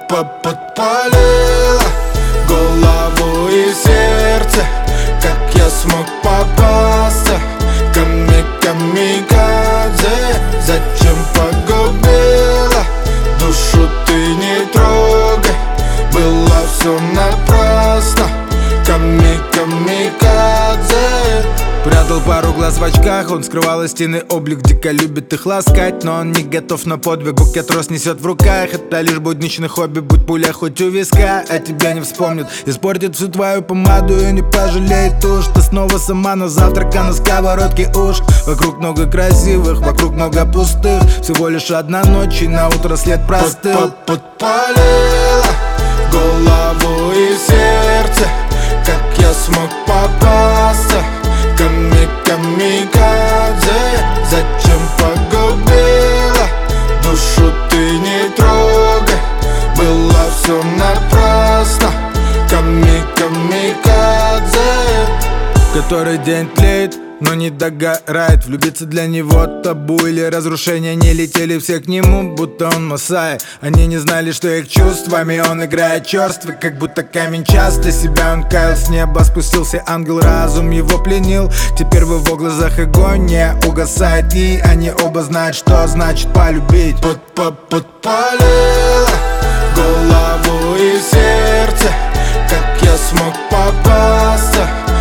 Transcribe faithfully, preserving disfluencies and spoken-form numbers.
Подпалила голову и сердце. Как я смог попасться? Камикадзе. Зачем погубила? Душу ты не трогай. Было все напрасно. Камикадзе. Прятал пару глаз в очках, он скрывал истинный облик. Дико любит их ласкать, но он не готов на подвиг. Букет роз несет в руках, это лишь будничный хобби. Будь пуля хоть у виска, а тебя не вспомнит. Испортит всю твою помаду и не пожалеет уж. Ты снова сама на завтрак, а на сковородке уж. Вокруг много красивых, вокруг много пустых. Всего лишь одна ночь и на утро след простыл. Подпалила голову и сердце. Как я смог попасться? Камикадзе. Зачем погубила? Душу ты не трогай. Было все напрасно. Камикадзе. Который день тлеет, но не догорает. Влюбиться для него табу или разрушение. Не летели все к нему, будто он Масай. Они не знали, что их чувствами он играет черствый, как будто камень часто. Себя он каял, с неба спустился ангел, разум его пленил. Теперь в его глазах огонь не угасает, и они оба знают, что значит полюбить. Подпалила голову и сердце. Как я смог попасться?